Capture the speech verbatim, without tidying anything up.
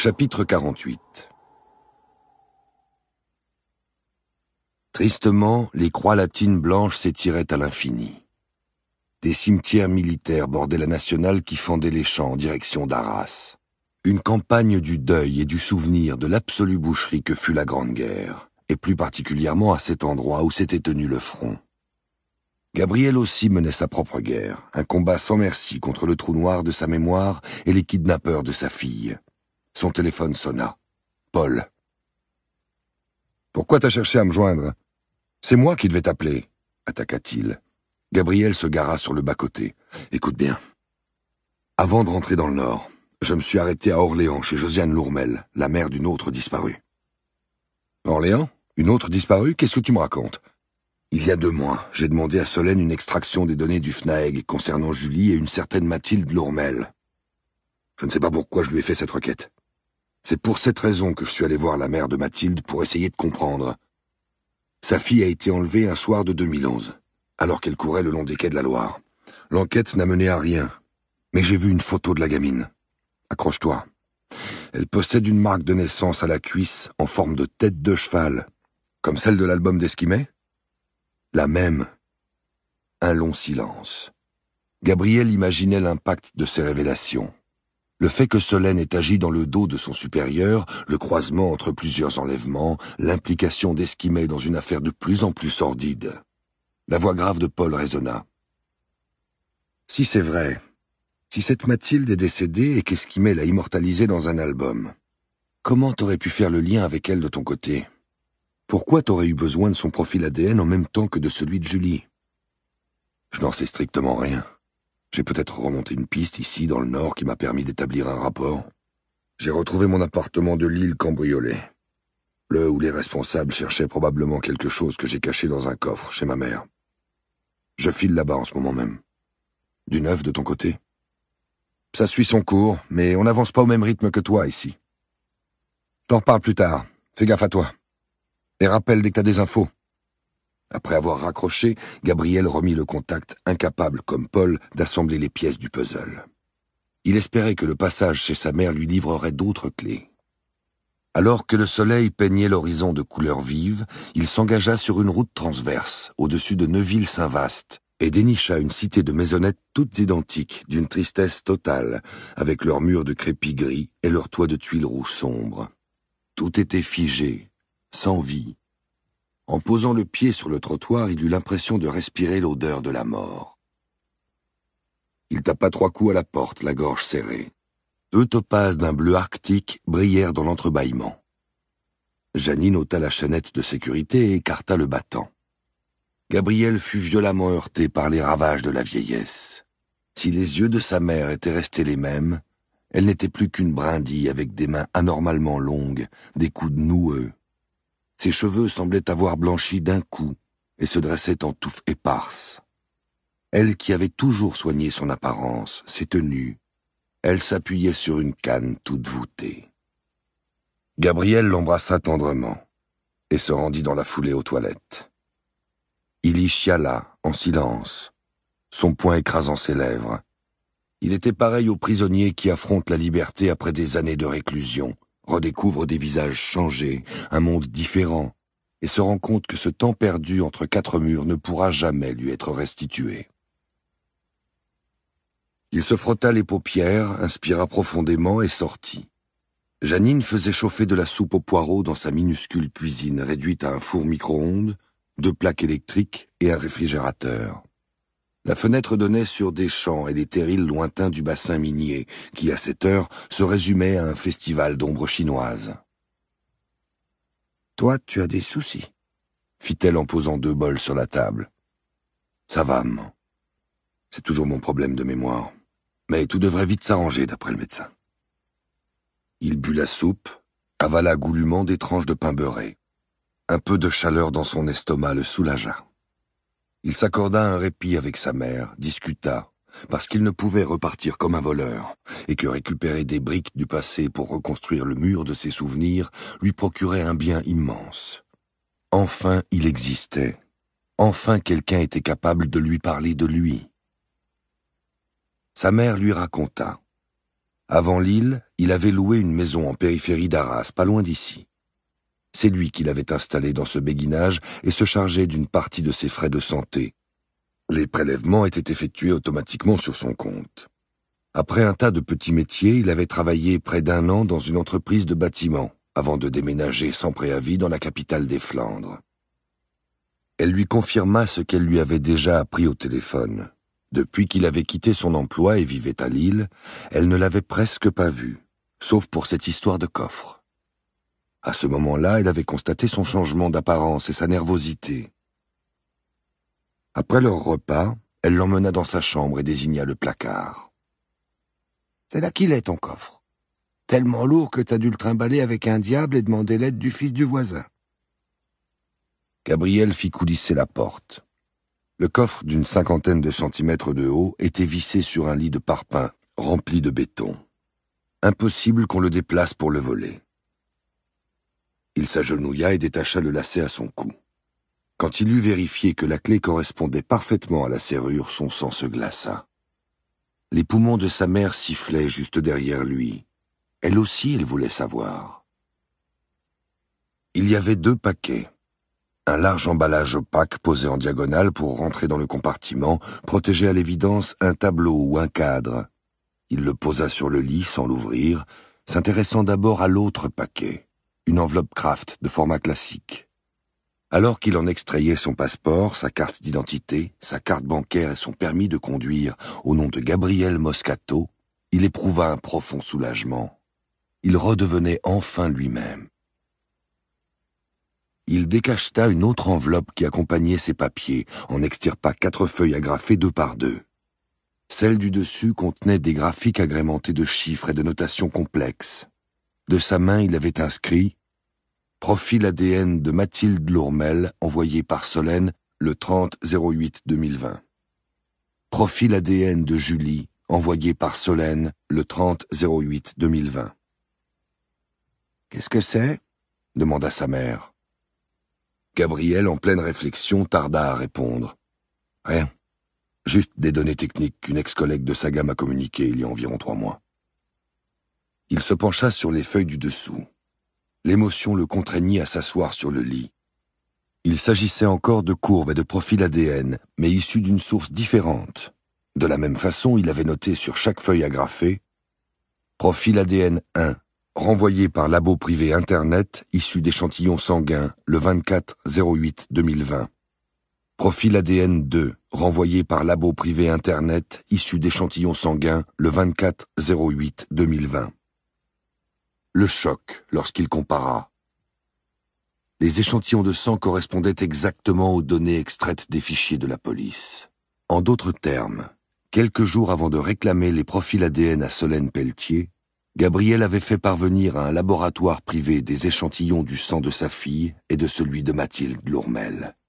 Chapitre quarante-huit. Tristement, les croix latines blanches s'étiraient à l'infini. Des cimetières militaires bordaient la nationale qui fendait les champs en direction d'Arras. Une campagne du deuil et du souvenir de l'absolue boucherie que fut la Grande Guerre, et plus particulièrement à cet endroit où s'était tenu le front. Gabriel aussi menait sa propre guerre, un combat sans merci contre le trou noir de sa mémoire et les kidnappeurs de sa fille. Son téléphone sonna. Paul. « Pourquoi t'as cherché à me joindre ? C'est moi qui devais t'appeler, » attaqua-t-il. Gabriel se gara sur le bas-côté. « Écoute bien. Avant de rentrer dans le Nord, je me suis arrêté à Orléans chez Josiane Lourmel, la mère d'une autre disparue. »« Orléans ? Une autre disparue ? Qu'est-ce que tu me racontes ? » Il y a deux mois, j'ai demandé à Solène une extraction des données du F N A E G concernant Julie et une certaine Mathilde Lourmel. Je ne sais pas pourquoi je lui ai fait cette requête. C'est pour cette raison que je suis allé voir la mère de Mathilde pour essayer de comprendre. Sa fille a été enlevée un soir de deux mille onze, alors qu'elle courait le long des quais de la Loire. L'enquête n'a mené à rien, mais j'ai vu une photo de la gamine. Accroche-toi. Elle possède une marque de naissance à la cuisse en forme de tête de cheval, comme celle de l'album d'Esquimet. La même. Un long silence. Gabriel imaginait l'impact de ces révélations. Le fait que Solène ait agi dans le dos de son supérieur, le croisement entre plusieurs enlèvements, l'implication d'Esquimet dans une affaire de plus en plus sordide. La voix grave de Paul résonna. « Si c'est vrai, si cette Mathilde est décédée et qu'Esquimet l'a immortalisée dans un album, comment t'aurais pu faire le lien avec elle de ton côté ? Pourquoi t'aurais eu besoin de son profil A D N en même temps que de celui de Julie ? Je n'en sais strictement rien. J'ai peut-être remonté une piste ici, dans le Nord, qui m'a permis d'établir un rapport. J'ai retrouvé mon appartement de Lille cambriolé. Le où les responsables cherchaient probablement quelque chose que j'ai caché dans un coffre chez ma mère. Je file là-bas en ce moment même. Du neuf de ton côté ? Ça suit son cours, mais on n'avance pas au même rythme que toi ici. T'en reparle plus tard. Fais gaffe à toi. Et rappelle dès que t'as des infos. » Après avoir raccroché, Gabriel remit le contact, incapable, comme Paul, d'assembler les pièces du puzzle. Il espérait que le passage chez sa mère lui livrerait d'autres clés. Alors que le soleil peignait l'horizon de couleurs vives, il s'engagea sur une route transverse, au-dessus de Neuville-Saint-Vaast, et dénicha une cité de maisonnettes toutes identiques, d'une tristesse totale, avec leurs murs de crépi gris et leurs toits de tuiles rouges sombres. Tout était figé, sans vie. En posant le pied sur le trottoir, il eut l'impression de respirer l'odeur de la mort. Il tapa trois coups à la porte, la gorge serrée. Deux topazes d'un bleu arctique brillèrent dans l'entrebâillement. Janine ôta la chaînette de sécurité et écarta le battant. Gabriel fut violemment heurté par les ravages de la vieillesse. Si les yeux de sa mère étaient restés les mêmes, elle n'était plus qu'une brindille avec des mains anormalement longues, des coudes noueux. Ses cheveux semblaient avoir blanchi d'un coup et se dressaient en touffes éparses. Elle qui avait toujours soigné son apparence, ses tenues, elle s'appuyait sur une canne toute voûtée. Gabriel l'embrassa tendrement et se rendit dans la foulée aux toilettes. Il y chiala, en silence, son poing écrasant ses lèvres. Il était pareil aux prisonniers qui affrontent la liberté après des années de réclusion, redécouvrent des visages changés, un monde différent, et se rend compte que ce temps perdu entre quatre murs ne pourra jamais lui être restitué. Il se frotta les paupières, inspira profondément et sortit. Janine faisait chauffer de la soupe aux poireaux dans sa minuscule cuisine réduite à un four micro-ondes, deux plaques électriques et un réfrigérateur. La fenêtre donnait sur des champs et des terrils lointains du bassin minier, qui, à cette heure, se résumait à un festival d'ombres chinoises. « Toi, tu as des soucis ?» fit-elle en posant deux bols sur la table. « Ça va, maman. C'est toujours mon problème de mémoire. Mais tout devrait vite s'arranger, d'après le médecin. » Il but la soupe, avala goulûment des tranches de pain beurré. Un peu de chaleur dans son estomac le soulagea. Il s'accorda un répit avec sa mère, discuta, parce qu'il ne pouvait repartir comme un voleur, et que récupérer des briques du passé pour reconstruire le mur de ses souvenirs lui procurait un bien immense. Enfin, il existait. Enfin, quelqu'un était capable de lui parler de lui. Sa mère lui raconta. Avant Lille, il avait loué une maison en périphérie d'Arras, pas loin d'ici. C'est lui qui l'avait installé dans ce béguinage et se chargeait d'une partie de ses frais de santé. Les prélèvements étaient effectués automatiquement sur son compte. Après un tas de petits métiers, il avait travaillé près d'un an dans une entreprise de bâtiment, avant de déménager sans préavis dans la capitale des Flandres. Elle lui confirma ce qu'elle lui avait déjà appris au téléphone. Depuis qu'il avait quitté son emploi et vivait à Lille, elle ne l'avait presque pas vu, sauf pour cette histoire de coffre. À ce moment-là, elle avait constaté son changement d'apparence et sa nervosité. Après leur repas, elle l'emmena dans sa chambre et désigna le placard. « C'est là qu'il est, ton coffre. Tellement lourd que t'as dû le trimballer avec un diable et demander l'aide du fils du voisin. » Gabriel fit coulisser la porte. Le coffre d'une cinquantaine de centimètres de haut était vissé sur un lit de parpaing, rempli de béton. Impossible qu'on le déplace pour le voler. Il s'agenouilla et détacha le lacet à son cou. Quand il eut vérifié que la clé correspondait parfaitement à la serrure, son sang se glaça. Les poumons de sa mère sifflaient juste derrière lui. Elle aussi, elle voulait savoir. Il y avait deux paquets. Un large emballage opaque posé en diagonale pour rentrer dans le compartiment protégeait à l'évidence un tableau ou un cadre. Il le posa sur le lit sans l'ouvrir, s'intéressant d'abord à l'autre paquet, une enveloppe Kraft de format classique. Alors qu'il en extrayait son passeport, sa carte d'identité, sa carte bancaire et son permis de conduire au nom de Gabriel Moscato, il éprouva un profond soulagement. Il redevenait enfin lui-même. Il décacheta une autre enveloppe qui accompagnait ses papiers, en extirpa quatre feuilles agrafées deux par deux. Celle du dessus contenait des graphiques agrémentés de chiffres et de notations complexes. De sa main, il avait inscrit « Profil A D N de Mathilde Lourmel, envoyé par Solène le trente zéro huit deux mille vingt. Profil A D N de Julie, envoyé par Solène le trente zéro huit deux mille vingt. »« Qu'est-ce que c'est ?» demanda sa mère. Gabriel, en pleine réflexion, tarda à répondre. « Rien. Juste des données techniques qu'une ex-collègue de Saga m'a communiquées il y a environ trois mois. » Il se pencha sur les feuilles du dessous. L'émotion le contraignit à s'asseoir sur le lit. Il s'agissait encore de courbes et de profils A D N, mais issus d'une source différente. De la même façon, il avait noté sur chaque feuille agrafée « Profil A D N un. Renvoyé par labo privé Internet, issu d'échantillons sanguins, le vingt-quatre zéro huit deux mille vingt. Profil A D N deux, renvoyé par labo privé Internet, issu d'échantillons sanguins, le vingt-quatre zéro huit deux mille vingt. » Le choc lorsqu'il compara. Les échantillons de sang correspondaient exactement aux données extraites des fichiers de la police. En d'autres termes, quelques jours avant de réclamer les profils A D N à Solène Pelletier, Gabriel avait fait parvenir à un laboratoire privé des échantillons du sang de sa fille et de celui de Mathilde Lourmel.